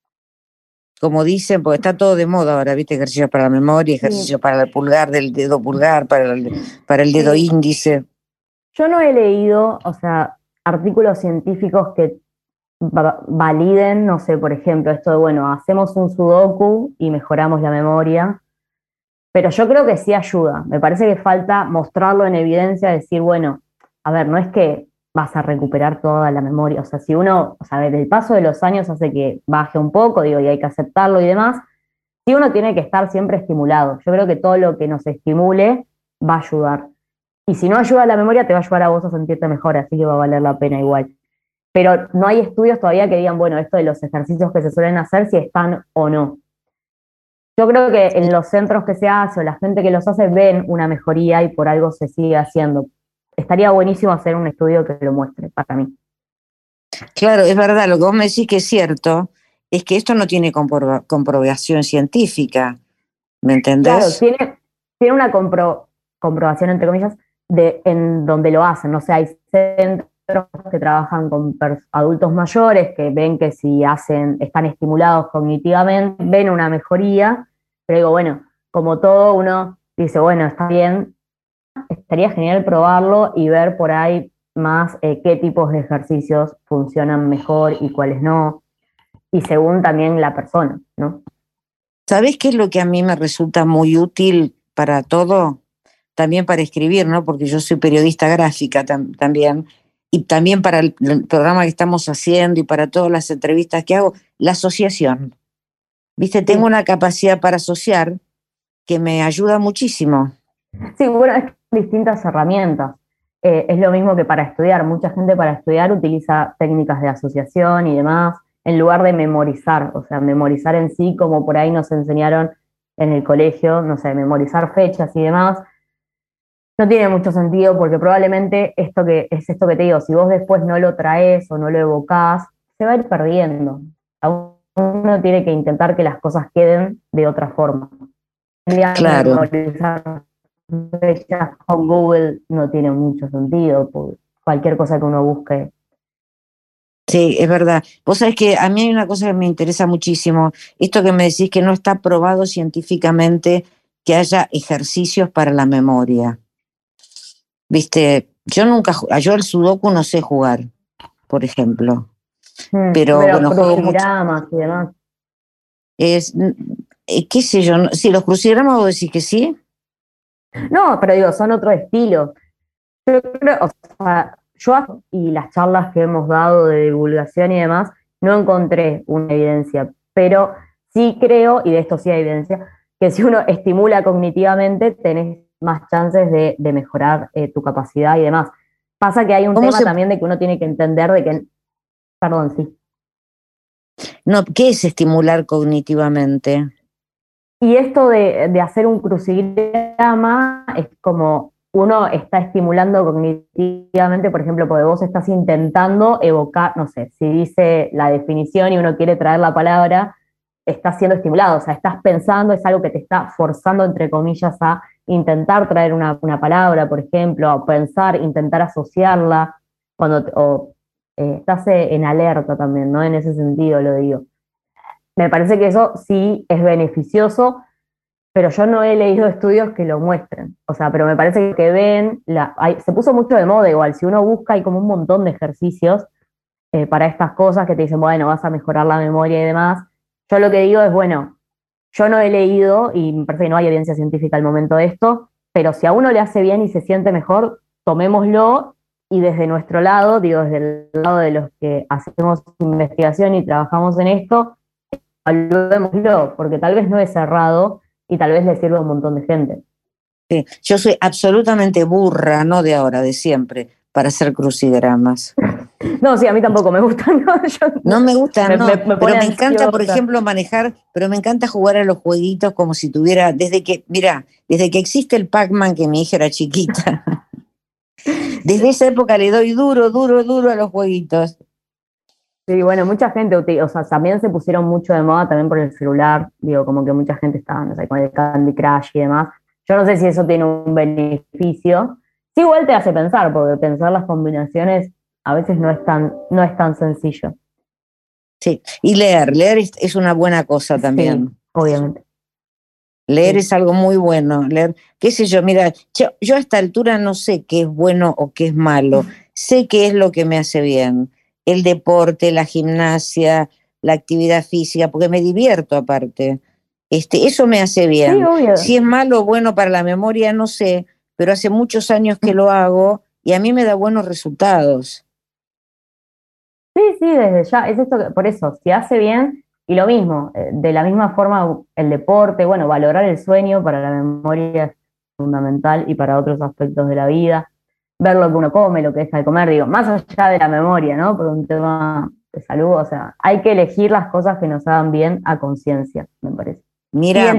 Como dicen, porque está todo de moda ahora, ¿viste? Ejercicios para la memoria, ejercicios para el pulgar, del dedo pulgar, para el dedo índice. Yo no he leído, o sea, artículos científicos que validen, no sé, por ejemplo, esto de, bueno, hacemos un sudoku y mejoramos la memoria, pero yo creo que sí ayuda. Me parece que falta mostrarlo en evidencia, decir, bueno, a ver, no es que vas a recuperar toda la memoria, o sea, si uno, o sea, el paso de los años hace que baje un poco, digo, y hay que aceptarlo y demás, sí uno tiene que estar siempre estimulado. Yo creo que todo lo que nos estimule va a ayudar. Y si no ayuda a la memoria, te va a ayudar a vos a sentirte mejor, así que va a valer la pena igual. Pero no hay estudios todavía que digan, bueno, esto de los ejercicios que se suelen hacer, si están o no. Yo creo que en los centros que se hace o la gente que los hace ven una mejoría y por algo se sigue haciendo. Estaría buenísimo hacer un estudio que lo muestre para mí. Claro, es verdad, lo que vos me decís que es cierto, es que esto no tiene comprobación científica, ¿me entendés? Claro, tiene una comprobación, entre comillas, en donde lo hacen. No sé, hay centros que trabajan con adultos mayores que ven que si están estimulados cognitivamente, ven una mejoría, pero digo, bueno, como todo uno dice, bueno, está bien, estaría genial probarlo y ver por ahí más qué tipos de ejercicios funcionan mejor y cuáles no, y según también la persona, ¿no? ¿Sabés qué es lo que a mí me resulta muy útil para todo? También para escribir, ¿no? Porque yo soy periodista gráfica también, y también para el programa que estamos haciendo y para todas las entrevistas que hago, la asociación. ¿Viste? Tengo una capacidad para asociar que me ayuda muchísimo. Sí, bueno, es distintas herramientas. Es lo mismo que para estudiar. Mucha gente para estudiar utiliza técnicas de asociación y demás, en lugar de memorizar. O sea, memorizar en sí, como por ahí nos enseñaron en el colegio, no sé, memorizar fechas y demás, no tiene mucho sentido porque probablemente esto que te digo, si vos después no lo traes o no lo evocás, se va a ir perdiendo. Uno tiene que intentar que las cosas queden de otra forma. Claro. Memorizar fechas con Google no tiene mucho sentido, por cualquier cosa que uno busque. Sí, es verdad. Vos sabés que a mí hay una cosa que me interesa muchísimo, esto que me decís que no está probado científicamente que haya ejercicios para la memoria. viste, yo el sudoku no sé jugar, por ejemplo. Pero bueno, juego mucho. Crucigramas y demás. Qué sé yo, si los crucigramas vos decís que sí. No, pero digo, son otro estilo. Yo creo, o sea, yo y las charlas que hemos dado de divulgación y demás, no encontré una evidencia, pero sí creo, y de esto sí hay evidencia, que si uno estimula cognitivamente, tenés más chances de mejorar tu capacidad y demás. Pasa que hay un tema también de que uno tiene que entender de que, perdón, sí. No, ¿qué es estimular cognitivamente? Y esto de hacer un crucigrama es como uno está estimulando cognitivamente, por ejemplo, porque vos estás intentando evocar, no sé, si dice la definición y uno quiere traer la palabra, estás siendo estimulado, o sea, estás pensando, es algo que te está forzando, entre comillas, a intentar traer una palabra, por ejemplo, a pensar, intentar asociarla, estás en alerta también, ¿no? En ese sentido lo digo. Me parece que eso sí es beneficioso, pero yo no he leído estudios que lo muestren. O sea, pero me parece que se puso mucho de moda igual. Si uno busca, hay como un montón de ejercicios para estas cosas que te dicen, bueno, vas a mejorar la memoria y demás. Yo lo que digo es, bueno, yo no he leído y me parece que no hay evidencia científica al momento de esto, pero si a uno le hace bien y se siente mejor, tomémoslo y desde nuestro lado, digo, desde el lado de los que hacemos investigación y trabajamos en esto, evaluémoslo, porque tal vez no es cerrado y tal vez le sirve a un montón de gente. Sí, yo soy absolutamente burra, no de ahora, de siempre, para hacer crucigramas. No, sí, a mí tampoco me gustan. No me gustan, no, pero me encanta, ansiosa. por ejemplo, manejar, pero me encanta jugar a los jueguitos como si tuviera, desde que existe el Pac-Man, que mi hija era chiquita, desde esa época le doy duro a los jueguitos. Sí, bueno, mucha gente, o sea, también se pusieron mucho de moda también por el celular, digo, como que mucha gente estaba, no sé, con el Candy Crush y demás. Yo no sé si eso tiene un beneficio. Sí, igual te hace pensar, porque pensar las combinaciones a veces no es tan sencillo. Sí, y leer es una buena cosa también. Sí, obviamente. Leer es algo muy bueno, leer, qué sé yo, mira, yo a esta altura no sé qué es bueno o qué es malo, sé qué es lo que me hace bien, el deporte, la gimnasia, la actividad física, porque me divierto aparte, eso me hace bien. Sí, obvio. Si es malo o bueno para la memoria, no sé, pero hace muchos años que lo hago y a mí me da buenos resultados. Sí, desde ya, es esto por eso, si hace bien, y lo mismo, de la misma forma el deporte, bueno, valorar el sueño para la memoria es fundamental y para otros aspectos de la vida, ver lo que uno come, lo que deja de comer, digo, más allá de la memoria, ¿no? Por un tema de salud, o sea, hay que elegir las cosas que nos hagan bien a conciencia, me parece. Mira,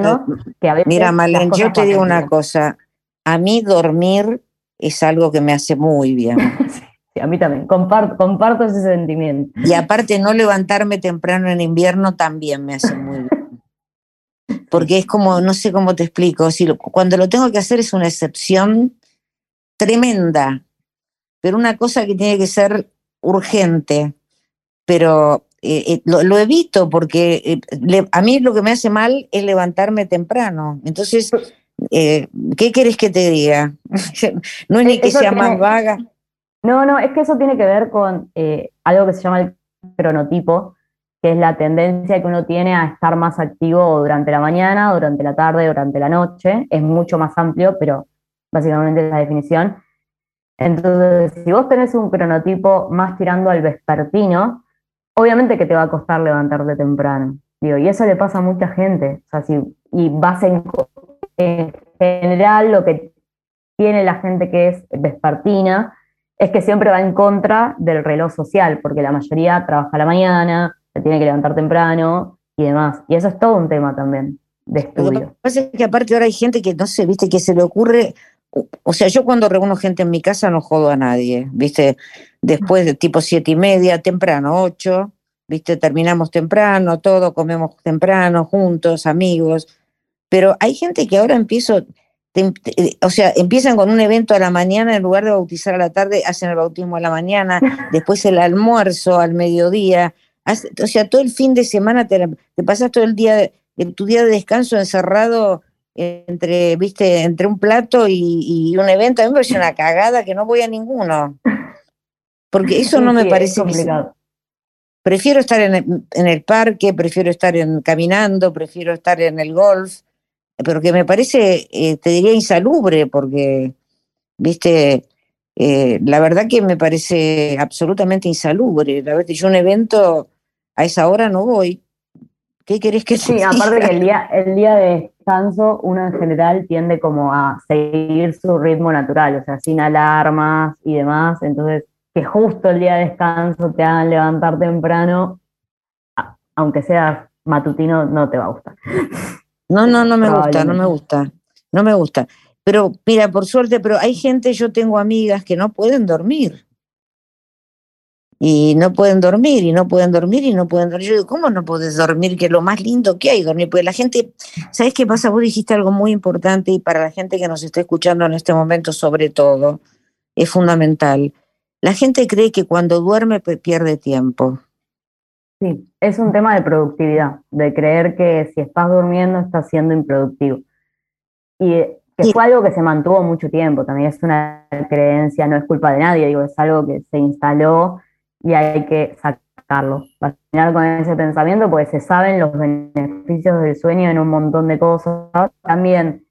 Malén, yo te digo una cosa, a mí dormir es algo que me hace muy bien. Sí, a mí también, comparto ese sentimiento. Y aparte no levantarme temprano en invierno también me hace muy bien. Porque es como, no sé cómo te explico, cuando lo tengo que hacer es una excepción tremenda, pero una cosa que tiene que ser urgente, pero lo evito porque a mí lo que me hace mal es levantarme temprano. Entonces, ¿qué querés que te diga? No es ni que sea más vaga. No, es que eso tiene que ver con algo que se llama el cronotipo, que es la tendencia que uno tiene a estar más activo durante la mañana, durante la tarde, durante la noche. Es mucho más amplio, pero básicamente es la definición. Entonces, si vos tenés un cronotipo más tirando al vespertino, obviamente que te va a costar levantarte temprano. Digo, y eso le pasa a mucha gente. O sea, y vas en general lo que tiene la gente que es vespertina es que siempre va en contra del reloj social, porque la mayoría trabaja a la mañana, se tiene que levantar temprano y demás. Y eso es todo un tema también de estudio. Lo que pasa es que aparte ahora hay gente que, no sé, viste, que se le ocurre, o sea, yo cuando reúno gente en mi casa no jodo a nadie, viste, después de tipo 7:30, temprano, 8, viste, terminamos temprano, todo, comemos temprano, juntos, amigos, pero hay gente que ahora empiezan con un evento a la mañana, en lugar de bautizar a la tarde, hacen el bautismo a la mañana, después el almuerzo al mediodía, o sea, todo el fin de semana te pasas todo el día, en tu día de descanso encerrado viste, entre un plato y un evento. A mí me parece una cagada que no voy a ninguno. Porque eso no me Sí, es parece que complicado. prefiero estar en el parque, prefiero estar caminando, prefiero estar en el golf, pero que me parece, te diría, insalubre, porque, viste, la verdad que me parece absolutamente insalubre. La verdad que yo a un evento a esa hora no voy. ¿Qué querés que te Sí, aparte diga? que el día de descanso, uno en general tiende como a seguir su ritmo natural, o sea, sin alarmas y demás. Entonces, que justo el día de descanso te hagan levantar temprano, aunque seas matutino, no te va a gustar. No, no me gusta, no me Probablemente. gusta, no me gusta. Pero mira, por suerte, pero hay gente, yo tengo amigas que no pueden dormir. Y no pueden dormir, y no pueden dormir, y no pueden dormir. Yo digo, ¿cómo no podés dormir? Que es lo más lindo que hay, dormir. Porque la gente, ¿sabés qué pasa? Vos dijiste algo muy importante y para la gente que nos está escuchando en este momento, sobre todo, es fundamental. La gente cree que cuando duerme pierde tiempo. Sí, es un tema de productividad, de creer que si estás durmiendo estás siendo improductivo. Y que Sí, fue algo que se mantuvo mucho tiempo, también es una creencia, no es culpa de nadie, digo, es algo que se instaló y hay que sacarlo, terminar con ese pensamiento, porque se saben los beneficios del sueño en un montón de cosas. También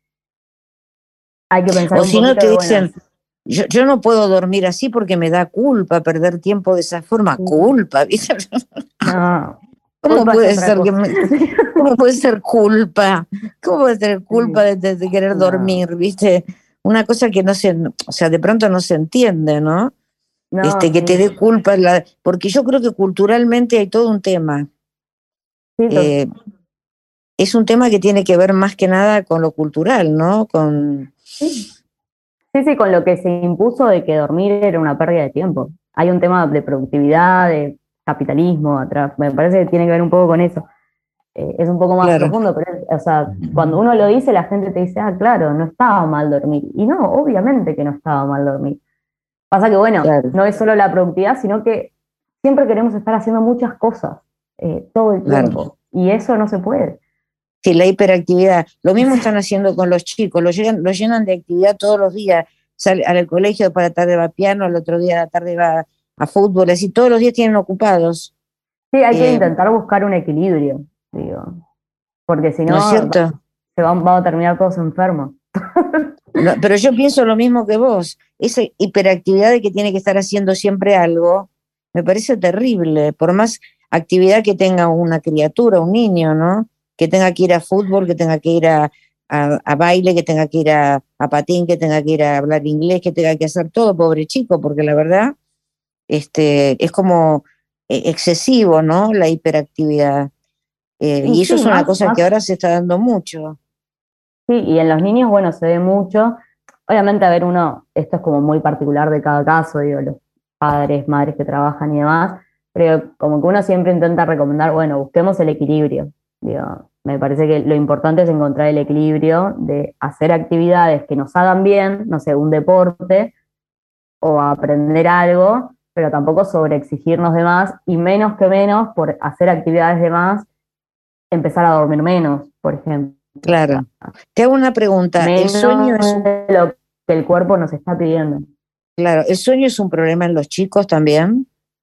hay que pensar o un si no poquito te de, bueno, dicen, yo no puedo dormir así porque me da culpa perder tiempo de esa forma. Culpa, ¿viste? no, ¿Cómo culpa es puede otra ser cosa. cómo puede ser culpa? ¿Cómo puede ser culpa Sí, de querer no, dormir? ¿Viste? Una cosa que no se, o sea, de pronto no se entiende, ¿no? no, Que te sí, dé culpa, porque yo creo que culturalmente hay todo un tema. sí, Eh, es un tema que tiene que ver más que nada con lo cultural, ¿no? sí. Sí, sí, con lo que se impuso de que dormir era una pérdida de tiempo. Hay un tema de productividad, de capitalismo atrás. Me parece que tiene que ver un poco con eso. Es un poco más Claro, profundo, pero o sea, cuando uno lo dice, la gente te dice, ah, claro, no estaba mal dormir. Y no, obviamente que no estaba mal dormir. Pasa que, bueno, claro, no es solo la productividad, sino que siempre queremos estar haciendo muchas cosas todo el claro. tiempo. Y eso no se puede. Sí, la hiperactividad. Lo mismo están haciendo con los chicos, los llenan de actividad todos los días. Sale al colegio, para la tarde va a piano, al otro día a la tarde va a fútbol, así todos los días tienen ocupados. Sí, hay que Eh, intentar buscar un equilibrio, digo, porque si ¿No es no, cierto? vamos a terminar todos enfermos. No, pero yo pienso lo mismo que vos. Esa hiperactividad de que tiene que estar haciendo siempre algo, me parece terrible. Por más actividad que tenga una criatura, un niño, ¿no? Que tenga que ir a fútbol, que tenga que ir a baile, que tenga que ir a patín, que tenga que ir a hablar inglés, que tenga que hacer todo, pobre chico, porque la verdad, es como excesivo, ¿no? La hiperactividad. Y Y eso sí, es una cosa que ahora se está dando mucho. sí, y en los niños, bueno, se ve mucho. Obviamente, a ver, esto es como muy particular de cada caso, digo, los padres, madres que trabajan y demás, pero como que uno siempre intenta recomendar, bueno, busquemos el equilibrio. Digo, me parece que lo importante es encontrar el equilibrio de hacer actividades que nos hagan bien, no sé, un deporte o aprender algo, pero tampoco sobreexigirnos de más y menos que menos por hacer actividades de más, empezar a dormir menos, por ejemplo. O sea, Claro. Te hago una pregunta. ¿El sueño menos es un de lo que el cuerpo nos está pidiendo. Claro, ¿el sueño es un problema en los chicos también?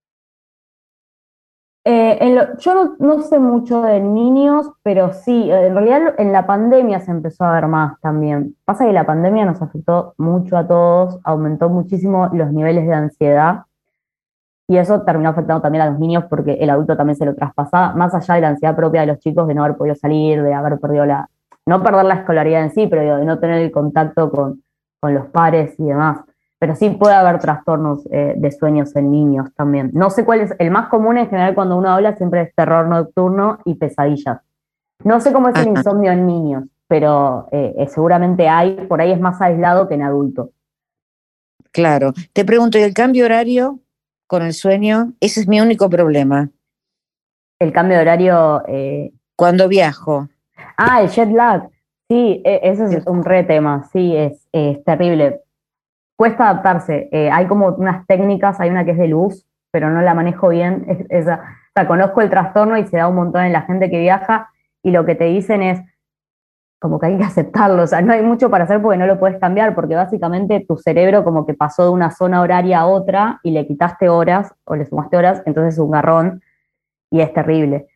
Yo no sé mucho de niños, pero sí, en realidad en la pandemia se empezó a ver más también. Pasa que la pandemia nos afectó mucho a todos, aumentó muchísimo los niveles de ansiedad y eso terminó afectando también a los niños porque el adulto también se lo traspasaba, más allá de la ansiedad propia de los chicos de no haber podido salir, de haber perdido no perder la escolaridad en sí, pero digo, de no tener el contacto con los pares y demás. Pero sí puede haber trastornos de sueños en niños también. No sé cuál es, el más común en general cuando uno habla siempre es terror nocturno y pesadillas. No sé cómo es el Ajá, insomnio en niños, pero seguramente hay, por ahí es más aislado que en adultos. claro. Te pregunto, ¿y el cambio horario con el sueño? Ese es mi único problema. El cambio de horario. Cuando viajo. El jet lag. Sí, ese es un re tema. Sí, es terrible. Cuesta adaptarse. Hay como unas técnicas, hay una que es de luz, pero no la manejo bien. O sea, conozco el trastorno y se da un montón en la gente que viaja y lo que te dicen es, como que hay que aceptarlo, o sea, no hay mucho para hacer porque no lo puedes cambiar, porque básicamente tu cerebro como que pasó de una zona horaria a otra y le quitaste horas o le sumaste horas, entonces es un garrón y es terrible.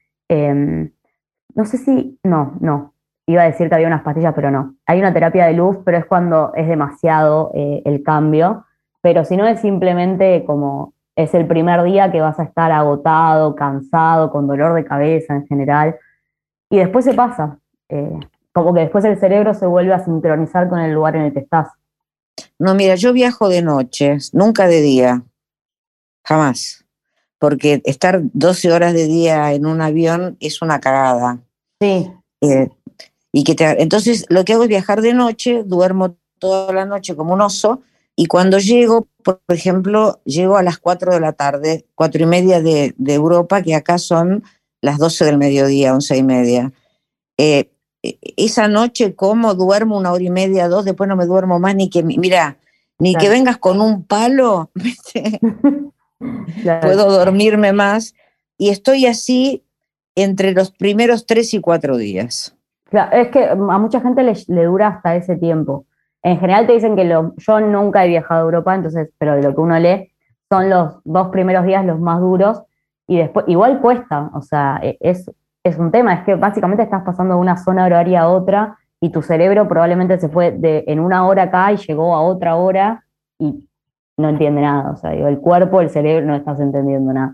No sé si, no, iba a decir que había unas pastillas, pero no. Hay una terapia de luz, pero es cuando es demasiado el cambio, pero si no es simplemente como es el primer día que vas a estar agotado, cansado, con dolor de cabeza en general, y después se pasa. Como que después el cerebro se vuelve a sincronizar con el lugar en el que estás. No, mira, yo viajo de noche, nunca de día, jamás, porque estar 12 horas de día en un avión es una cagada. Sí. Entonces lo que hago es viajar de noche, duermo toda la noche como un oso, y cuando llego, por ejemplo, llego a las 4 de la tarde, 4:30 de Europa, que acá son las 12 del mediodía, 11:30. Esa noche como, duermo 1 hora y media, 2, después no me duermo más, mira, ni claro, que vengas con un palo, claro, puedo dormirme más, y estoy así entre los primeros 3 y 4 días. Claro, es que a mucha gente le dura hasta ese tiempo. En general te dicen que yo nunca he viajado a Europa, entonces, pero de lo que uno lee, son los 2 primeros días los más duros, y después, igual cuesta, o sea, es un tema, es que básicamente estás pasando de una zona horaria a otra, y tu cerebro probablemente se fue en 1 hora acá y llegó a otra hora, y no entiende nada, o sea, digo, el cuerpo, el cerebro, no estás entendiendo nada.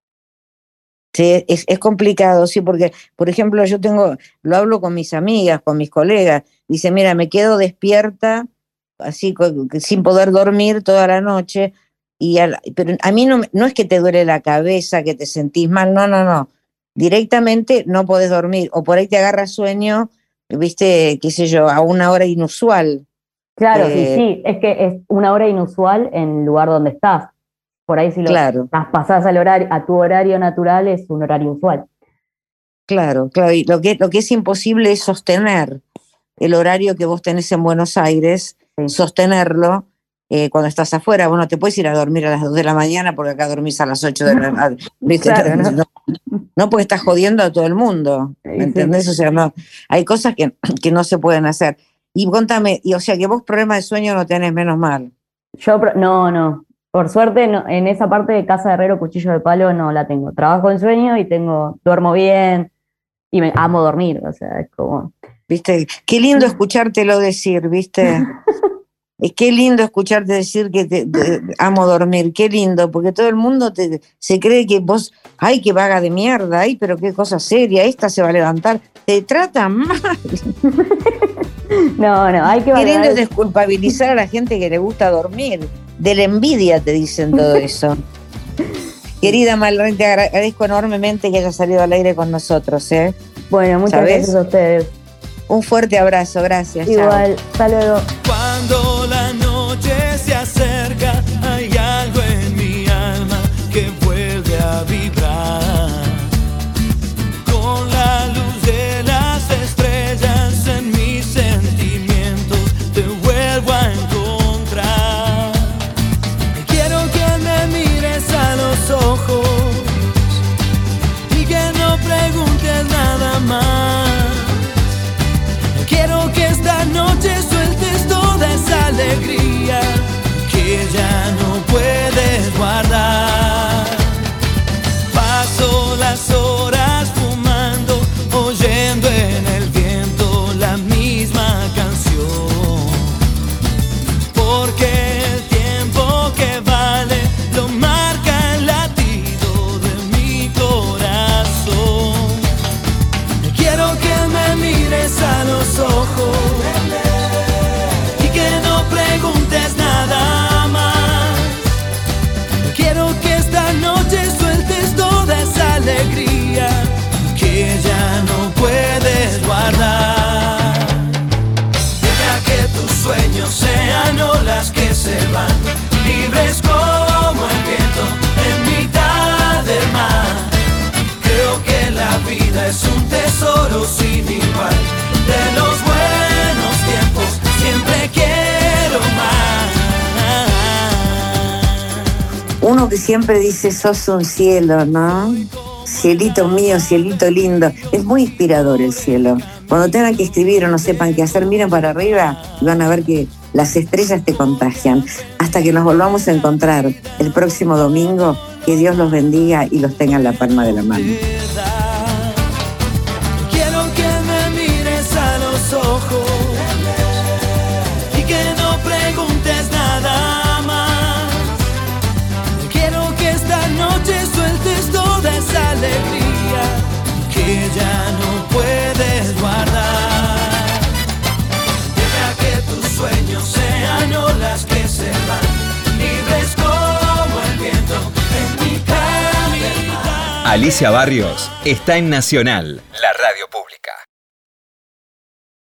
Sí, es complicado, sí, porque, por ejemplo, lo hablo con mis amigas, con mis colegas, dice, mira, me quedo despierta, así, sin poder dormir toda la noche, pero a mí no es que te duele la cabeza, que te sentís mal, no, directamente no podés dormir, o por ahí te agarra sueño, viste, qué sé yo, a 1 hora inusual. Claro, sí, es que es 1 hora inusual en el lugar donde estás. Por ahí si lo pasás a tu horario natural es un horario usual. Claro, y lo que es imposible es sostener el horario que vos tenés en Buenos Aires, sí, sostenerlo cuando estás afuera. Bueno, te puedes ir a dormir a las 2 de la mañana porque acá dormís a las 8 de la mañana. Claro, no, porque estás jodiendo a todo el mundo, ¿me entendés? Sí. O sea, no, hay cosas que no se pueden hacer. Y contame, o sea, que vos problemas de sueño no tenés, menos mal. Yo, no. Por suerte, no, en esa parte de casa de herrero, cuchillo de palo, no la tengo. Trabajo en sueño y duermo bien y me amo dormir, o sea, es como... ¿Viste? Qué lindo escuchártelo decir, ¿viste? Qué lindo escucharte decir que amo dormir, qué lindo, porque todo el mundo se cree que vos, ay, qué vaga de mierda, ay, pero qué cosa seria, esta se va a levantar, te tratan mal. No, hay que valorar. Queriendo desculpabilizar a la gente que le gusta dormir. De la envidia te dicen todo eso. Querida Malren, te agradezco enormemente que hayas salido al aire con nosotros, ¿eh? Bueno, muchas gracias a ustedes. Un fuerte abrazo, gracias. Igual, hasta luego. Cuando la noche se acerca, hay algo en mi alma que vuelve a vibrar. Con la luz de las estrellas en mis sentimientos te vuelvo a encontrar. Quiero que me mires a los ojos y que no preguntes nada más. Quiero que esta noche sueltes toda esa alegría que ya no puedes guardar. Paso las horas fumando, oyendo en el viento la misma canción, porque el tiempo que vale lo marca el latido de mi corazón. Quiero que me mires a los ojos y que no preguntes nada más. Quiero que esta noche sueltes toda esa alegría que ya no puedes guardar. Deja que tus sueños sean olas que se van, libres como el viento en mitad del mar. Creo que la vida es un tesoro sin igual. De los buenos tiempos siempre quiero más. Uno que siempre dice, sos un cielo, ¿no? Cielito mío, cielito lindo. Es muy inspirador el cielo. Cuando tengan que escribir o no sepan qué hacer, miren para arriba y van a ver que las estrellas te contagian. Hasta que nos volvamos a encontrar el próximo domingo, que Dios los bendiga y los tenga en la palma de la mano. Quiero que me mires a los ojos y que no preguntes nada más. Quiero que esta noche sueltes toda esa alegría que ya no puedes guardar. Deja que tus sueños sean olas que se van, libres como el viento en mi camino. Alicia Barrios está en Nacional,